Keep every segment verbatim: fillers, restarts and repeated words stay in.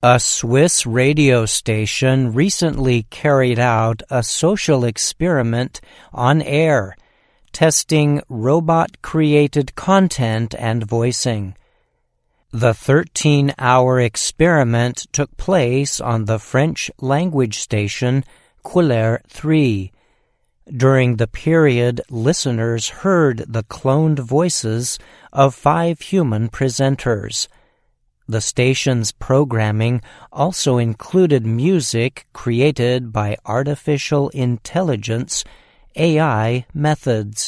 A Swiss radio station recently carried out a social experiment on air, testing robot-created content and voicing. The thirteen-hour experiment took place on the French language station Couleur three. During the period, listeners heard the cloned voices of five human presenters. The station's programming also included music created by artificial intelligence, A I, methods.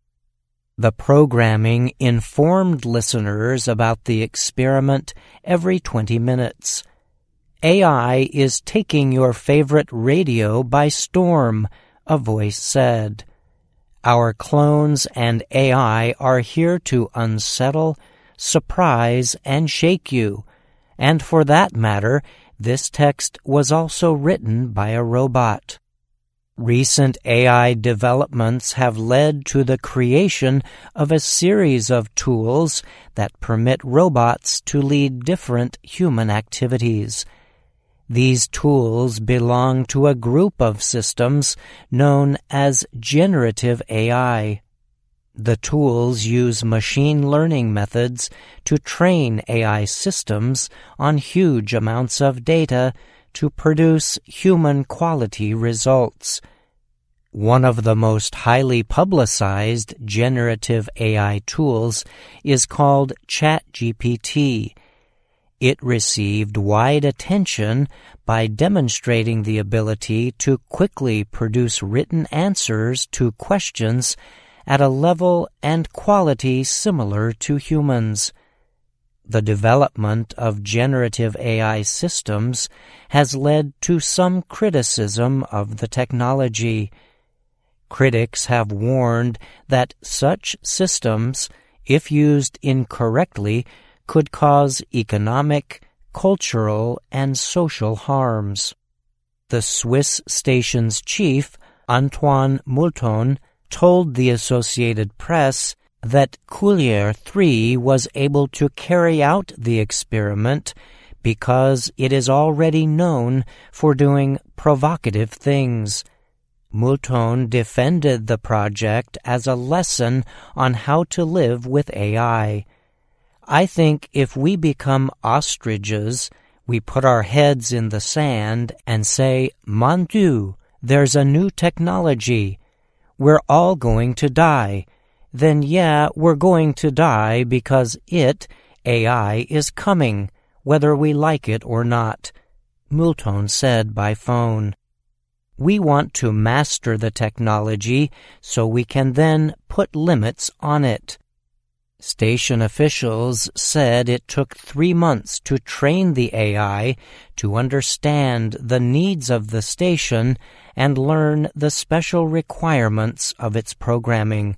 The programming informed listeners about the experiment every twenty minutes. A I is taking your favorite radio by storm, a voice said. Our clones and A I are here to unsettle, surprise, and shake you. And for that matter, this text was also written by a robot. Recent A I developments have led to the creation of a series of tools that permit robots to lead different human activities. These tools belong to a group of systems known as generative A I. The tools use machine learning methods to train A I systems on huge amounts of data to produce human-quality results. One of the most highly publicized generative A I tools is called ChatGPT. It received wide attention by demonstrating the ability to quickly produce written answers to questions at a level and quality similar to humans. The development of generative A I systems has led to some criticism of the technology. Critics have warned that such systems, if used incorrectly, could cause economic, cultural, and social harms. The Swiss station's chief, Antoine Moulton, told the Associated Press that Couleur three was able to carry out the experiment because it is already known for doing provocative things. Moulton defended the project as a lesson on how to live with A I. I think if we become ostriches, we put our heads in the sand and say, "Mon Dieu, there's a new technology. We're all going to die." Then yeah, we're going to die because it, A I, is coming, whether we like it or not, Moulton said by phone. We want to master the technology so we can then put limits on it. Station officials said it took three months to train the A I to understand the needs of the station and learn the special requirements of its programming.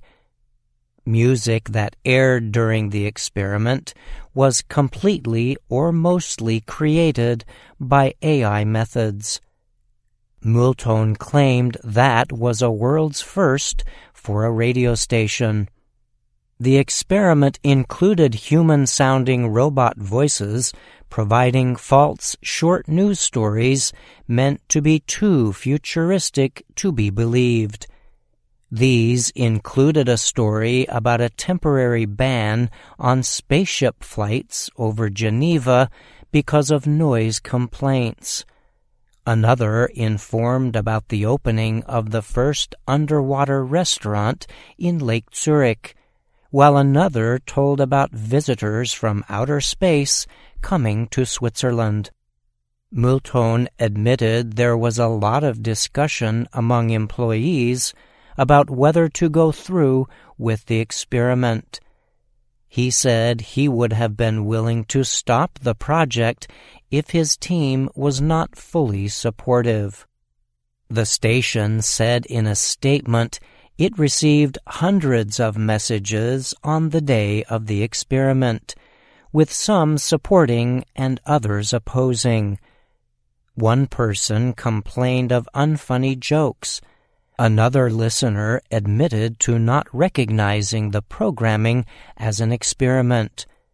Music that aired during the experiment was completely or mostly created by A I methods. Moulton claimed that was a world's first for a radio station. The experiment included human-sounding robot voices providing false short news stories meant to be too futuristic to be believed. These included a story about a temporary ban on spaceship flights over Geneva because of noise complaints. Another informed about the opening of the first underwater restaurant in Lake Zurich, while another told about visitors from outer space coming to Switzerland. Moulton admitted there was a lot of discussion among employees about whether to go through with the experiment. He said he would have been willing to stop the project if his team was not fully supportive. The station said in a statement it received hundreds of messages on the day of the experiment, with some supporting and others opposing. One person complained of unfunny jokes. Another listener admitted to not recognizing the programming as an experiment.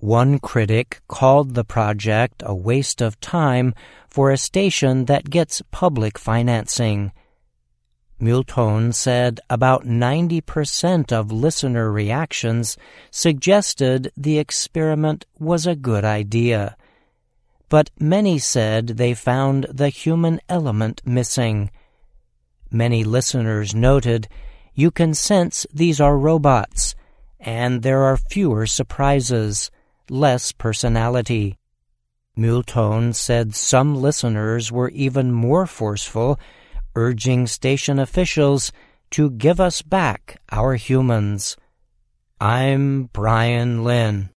One critic called the project a waste of time for a station that gets public financing. Multone said about ninety percent of listener reactions suggested the experiment was a good idea. But many said they found the human element missing. Many listeners noted, "You can sense these are robots, and there are fewer surprises, less personality." Multone said some listeners were even more forceful, urging station officials to give us back our humans. I'm Brian Lynn.